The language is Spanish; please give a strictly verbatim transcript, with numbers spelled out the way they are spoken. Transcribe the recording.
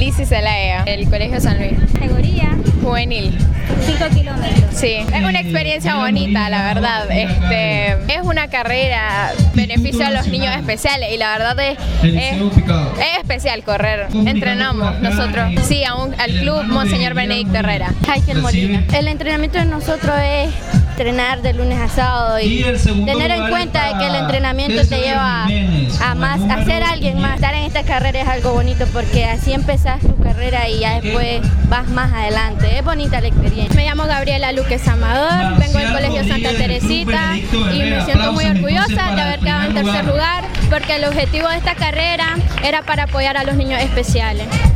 Lizzy Zelaya, del Colegio San Luis. Categoría juvenil. cinco kilómetros. Sí, es una experiencia bonita, la verdad. Este, es una carrera beneficio a los niños especiales y la verdad es, es, es especial correr. Entrenamos nosotros, sí, a un, al club Monseñor Benedicto Herrera. Jaquel Molina. El entrenamiento de nosotros es entrenar de lunes a sábado y tener en cuenta de que el entrenamiento te lleva a más, a ser alguien más. Estar en esta carrera es algo bonito porque así empezás tu carrera y ya después vas más adelante. Es bonita la experiencia. Me llamo Gabriela Luques Amador, vengo del Colegio Santa Teresita y me siento muy orgullosa de haber quedado en tercer lugar porque el objetivo de esta carrera era para apoyar a los niños especiales.